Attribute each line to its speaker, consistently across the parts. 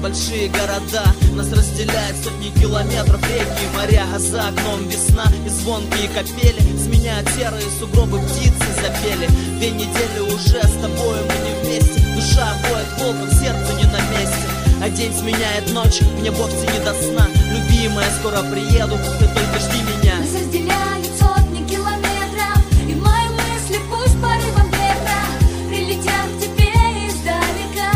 Speaker 1: большие города. Нас разделяет сотни километров, реки и моря. А за окном весна и звонкие капели сменяют серые сугробы, птицы запели. 2 недели уже с тобою мы не вместе. Душа воет волком, сердце не на месте. А день сменяет ночь, мне вовсе не до сна. Любимая, скоро приеду, ты только жди меня.
Speaker 2: Нас разделяют сотни километров, и мои мысли пусть порывом ветра прилетят к тебе издалека.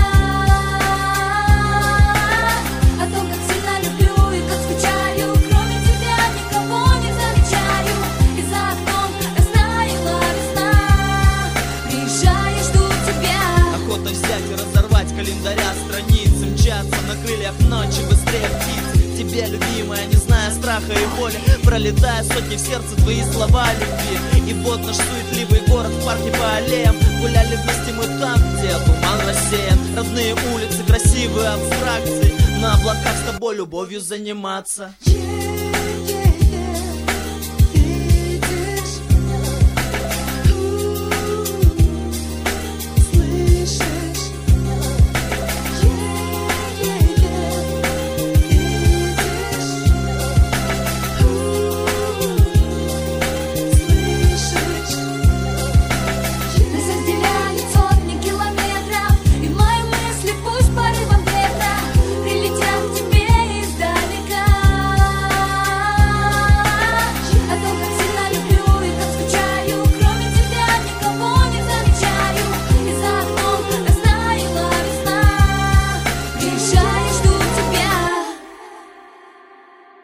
Speaker 2: О том, как сильно люблю и как скучаю, кроме тебя никого не замечаю. И за окном растаяла весна, приезжай, жду тебя.
Speaker 1: Охота взять и разорвать календаря страницы, мчаться на крыльях ночи быстрее птиц. Тебе, любимая, не зная страха и боли, пролетая сотни в сердце твои слова любви. И вот наш суетливый город в парке по аллеям. Гуляли вместе мы там, где туман рассеян. Родные улицы, красивые абстракции, на облаках с тобой любовью заниматься.